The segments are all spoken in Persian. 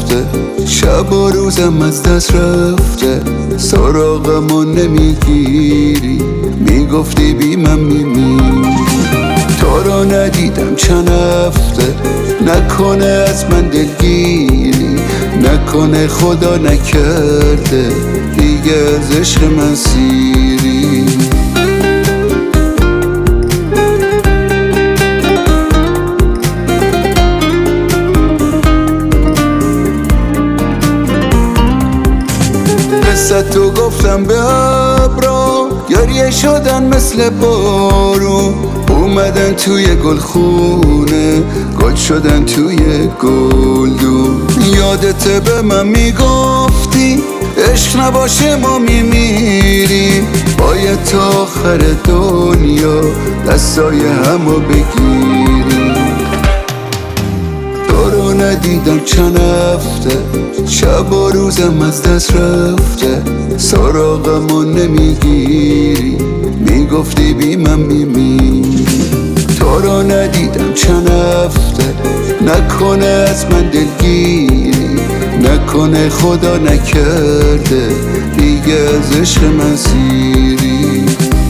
رفته، شب و روزم از دست رفته، سراغمو نمیگیری، میگفتی بی من میمیری. تو رو ندیدم چند هفته، نکنه از من دلگیری، نکنه خدا نکرده دیگه از عشق من سیری. قصه تو گفتم به ابرا، گریه شدن مثل بارون، اومدن توی گلخونه، گل شدن توی گلدون. یادت به من میگفتی عشق نباشه ما میمیریم، باید تا آخر دنیا دستای همو بگیریم. تو رو ندیدم چند هفته، شب و روزم از دست رفته، سراغمو نمیگیری، میگفتی بی من میمیری. تو رو ندیدم چند هفته، نکنه از من دلگیری، نکنه خدا نکرده دیگه از عشق من سیری.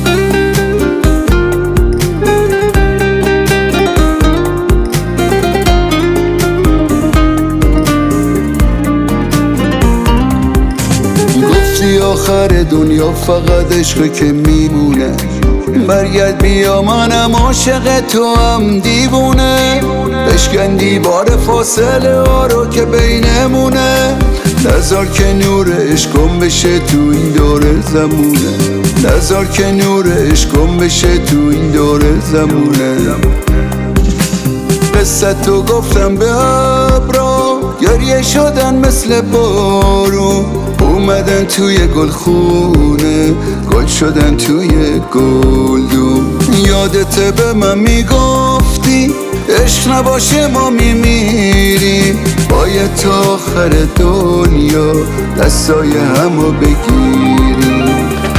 گفتی آخر دنیا فقط عشق که میمونه، برگرد بیا منم عاشق تو هم دیوونه، بشکن بار فاصله ها رو که بینمونه، نذار که نور عشقم بشه تو این دور زمونه، نذار که نور عشقم بشه تو این دور زمونه. قصه تو گفتم به ابرا، گریه شدن مثل بارون، اومدن توی گلخونه، گل شدن توی گلدون. یادت به من میگفتی عشق نباشه ما میمیریم، باید تا آخر دنیا دستای همو بگیریم.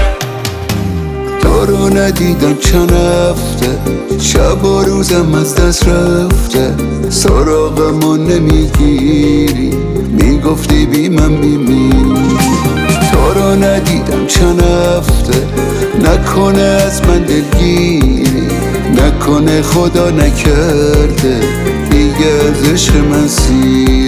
تو رو ندیدم چند هفته، شب و روزم از دست رفته، سراغمو نمیگیری، میگفتی بی من میمیری. تو رو ندیدم چند هفته، نکنه از من دلگیری، نکنه خدا نکرده دیگه از عشق من سیری.